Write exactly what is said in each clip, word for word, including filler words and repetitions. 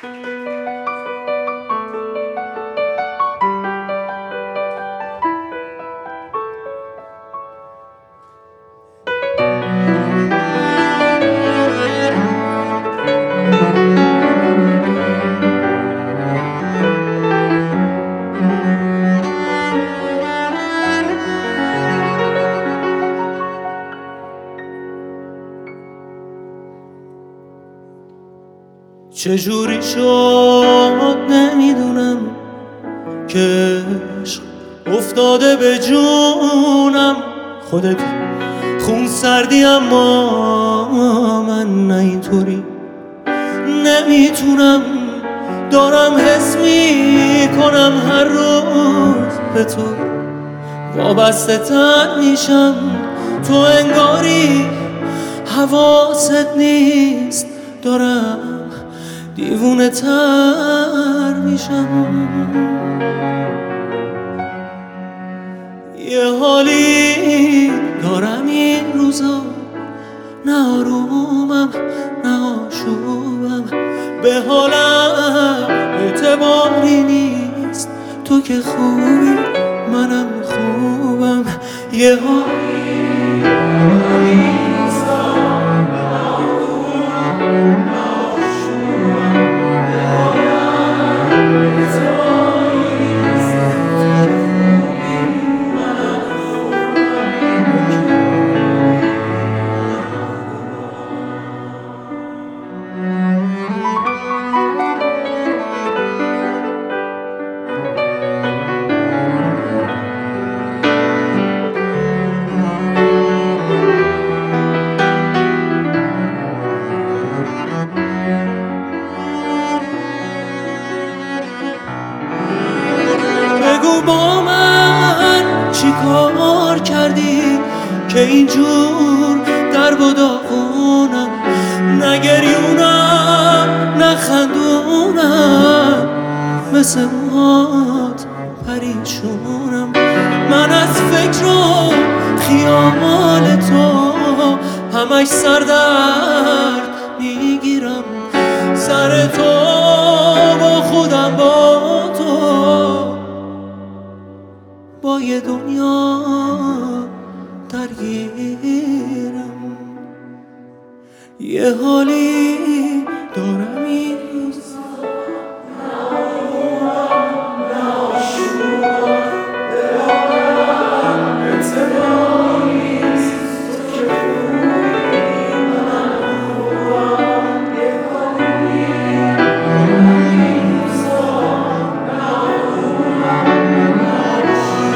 چجوری شد نمیدونم که عشق افتاده به جونم. خودت خون سردی اما من نه اینطوری نمیتونم. دارم حس میکنم هر روز به تو وابسته تر میشم. تو انگاری حواست نیست، دارم دیوونه تر میشم. یه حالی دارم این روزا، نه آرومم نه آشوبم، به حالم اعتباری نیست. تو که خوبی منم خوبم. یه حالی دارم این روزا، نه آرومم نه با من چی کار کردی که اینجور در و داغونم؟ نه گریونم نه خندونم، مثل موهات پریشونم. من از فکر و خیال تو همش سردرد میگیرم. سر تو با خودم با تو با یه دنیا درگیرم. یه حالی دارم این روزا، نه آرومم نه آشوبم، به حالم اعتبار نیست. تو که خوبی منم خوبم. یه حالی دارم این روزا، نه آرومم نه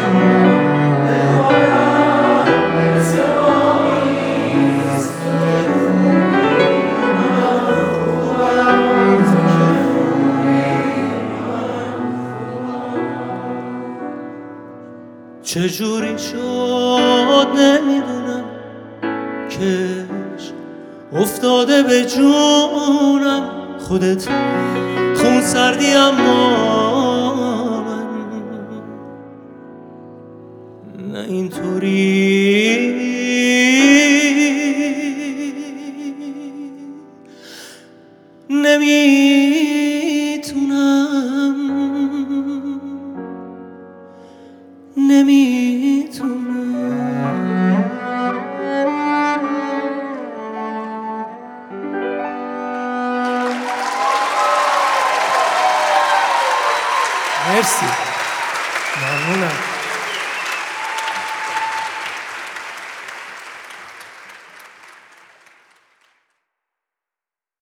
چجوری شد نمیدونم که افتاده به جونم. خودت خون سردی اما من نه اینطوری نمیتونم نمیتونم. مرسی، ممنونم.